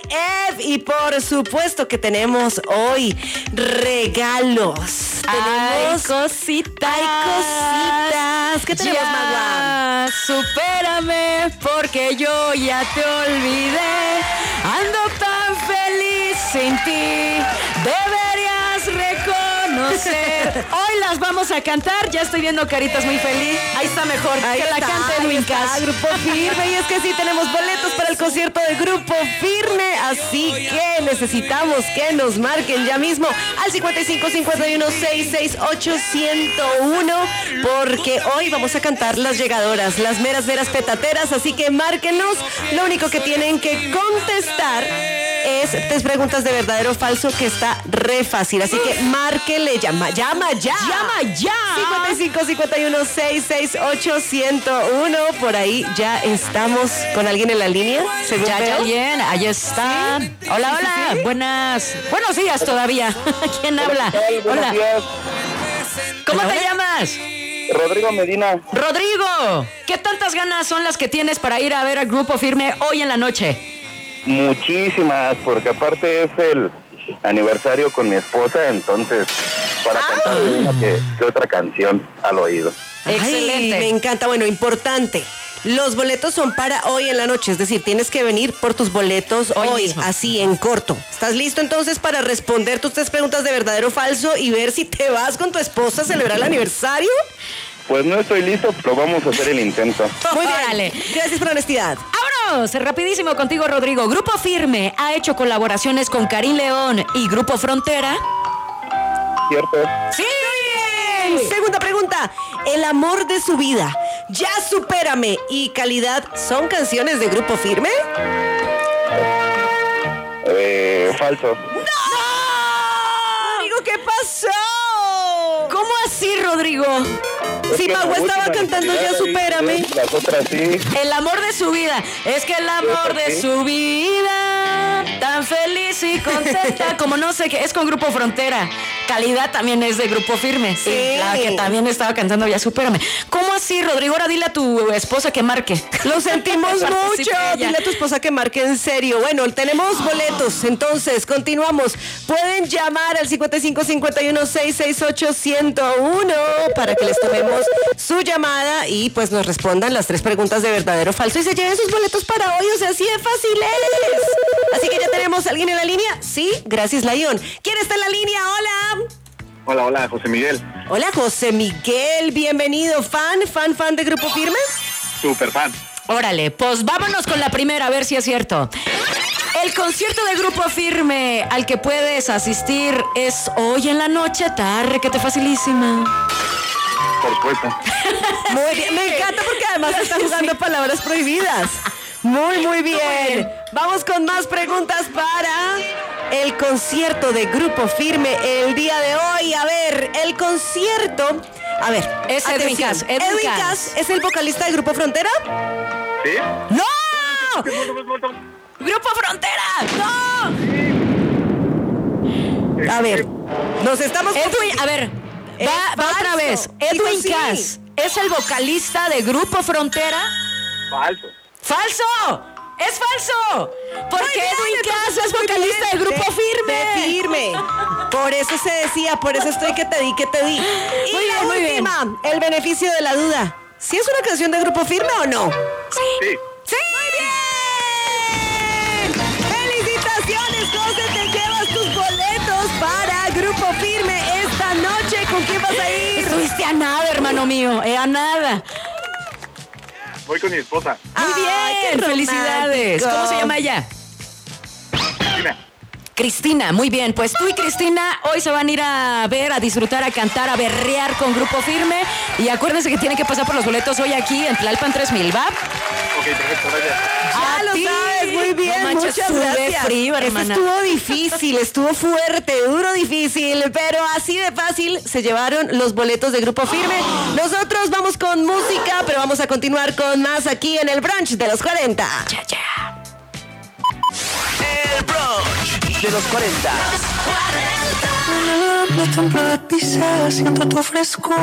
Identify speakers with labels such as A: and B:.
A: Eve. Y por supuesto que tenemos hoy regalos.
B: Hay cositas.
A: ¿Qué tenemos, Magua?
B: Supérame porque yo ya te olvidé. Ando tan feliz sin ti. Deberías reconocer. Hoy las vamos a cantar. Ya estoy viendo caritas muy feliz. Ahí está mejor.
A: Ahí
B: que
A: está,
B: la cante Edwin Cass.
A: Grupo Firme. Y es que sí, tenemos boletos para el concierto de Grupo Firme. Así que necesitamos que nos marquen ya mismo al 55 51 668 1001, porque hoy vamos a cantar las llegadoras, las meras petateras. Así que márquenos. Lo único que tienen que contestar es 3 preguntas de verdadero o falso, que está re fácil. Así que márquele, llama ya. 55 51 668 1001. Por ahí ya estamos con alguien en la línea.
B: Ya alguien, ahí está. ¿Sí? Hola.
A: ¿Sí?
B: Buenos días todavía. ¿Quién habla?
C: Buenos días.
B: ¿Cómo te llamas?
C: Rodrigo Medina.
B: Rodrigo, ¿qué tantas ganas son las que tienes para ir a ver al Grupo Firme hoy en la noche?
C: Muchísimas, porque aparte es el aniversario con mi esposa, entonces para cantar una que otra canción al oído.
B: Excelente.
A: Ay, me encanta. Bueno, importante. Los boletos son para hoy en la noche, es decir, tienes que venir por tus boletos hoy
B: mismo.
A: Así en corto. ¿Estás listo entonces para responder tus 3 preguntas de verdadero o falso y ver si te vas con tu esposa a celebrar el aniversario?
C: Pues no estoy listo, pero vamos a hacer el intento.
A: Muy bien.
B: Órale.
A: Gracias por la honestidad.
B: ¡Vámonos! Rapidísimo contigo, Rodrigo. Grupo Firme ha hecho colaboraciones con Karim León y Grupo Frontera.
C: ¿Cierto?
B: ¡Sí!
A: Segunda pregunta. El amor de su vida, Ya supérame y Calidad son canciones de Grupo Firme.
C: Falso.
A: ¡No! Amigo, ¿qué pasó?
B: ¿Cómo así, Rodrigo?
A: Si Magua estaba cantando Ya supérame.
C: Las otras sí.
B: El amor de su vida. Es que el amor de su vida, tan feliz y contenta, como no sé qué, es con Grupo Frontera. Calidad también es de Grupo Firme.
A: Sí.
B: La que también estaba cantando Ya supérame. ¿Cómo así, Rodrigo? Ahora dile a tu esposa que marque.
A: Lo sentimos mucho. Dile a tu esposa que marque en serio. Bueno, tenemos boletos. Entonces, continuamos. Pueden llamar al 55 51 668 1001 para que les tomemos su llamada y pues nos respondan las 3 preguntas de verdadero o falso y se lleven sus boletos para hoy. O sea, así de fácil es. Así que ya tenemos a alguien en la línea. Sí, gracias, Layón. ¿Quién está en la línea? Hola.
C: Hola, José Miguel.
A: Hola, José Miguel. Bienvenido. ¿Fan de Grupo Firme?
C: Súper fan.
B: Órale, pues vámonos con la primera, a ver si es cierto. El concierto de Grupo Firme al que puedes asistir es hoy en la noche, tarde, que te facilísima.
C: Por supuesto.
A: Muy bien, me encanta porque además están jugando palabras prohibidas. Muy bien. Vamos con más preguntas para el concierto de Grupo Firme el día de hoy. A ver, el concierto... A ver,
B: es Edwin Cass.
A: ¿Edwin Cass es el vocalista de Grupo Frontera?
C: ¿Sí?
A: ¡No! ¡Grupo Frontera! ¡No! A ver, nos estamos...
B: Edwin, a ver, va otra vez. Edwin Cass es el vocalista de Grupo Frontera.
C: Falso.
B: ¡Falso! ¡Es falso! Porque Edwin Cass es vocalista de Grupo Firme.
A: De Firme. Por eso se decía, por eso estoy que te di. Y la última, el beneficio de la duda. ¿Sí es una canción de Grupo Firme o no?
C: Sí.
A: ¡Sí! ¡Muy bien! ¡Felicitaciones, José! Te llevas tus boletos para Grupo Firme esta noche. ¿Con quién vas a ir?
B: Estuviste a nada, hermano mío, a nada.
C: Voy con mi esposa.
B: Muy bien,
A: qué
B: felicidades.
A: romántico.
B: ¿Cómo se llama ella?
C: Dime.
B: Cristina, muy bien. Pues tú y Cristina hoy se van a ir a ver, a disfrutar, a cantar, a berrear con Grupo Firme. Y acuérdense que tienen que pasar por los boletos hoy aquí en Tlalpan 3000, ¿va?
C: Ok, perfecto, gracias.
A: Ya lo sabes, muy bien,
B: No manches,
A: muchas
B: sudé
A: gracias.
B: frío,
A: Este
B: hermana.
A: estuvo difícil, estuvo fuerte, duro, difícil, pero así de fácil se llevaron los boletos de Grupo Firme. Nosotros vamos con música, pero vamos a continuar con más aquí en el brunch de los 40.
B: Ya.
D: El brunch de los 40.
E: Mi templo de pizza, siento tu frescor.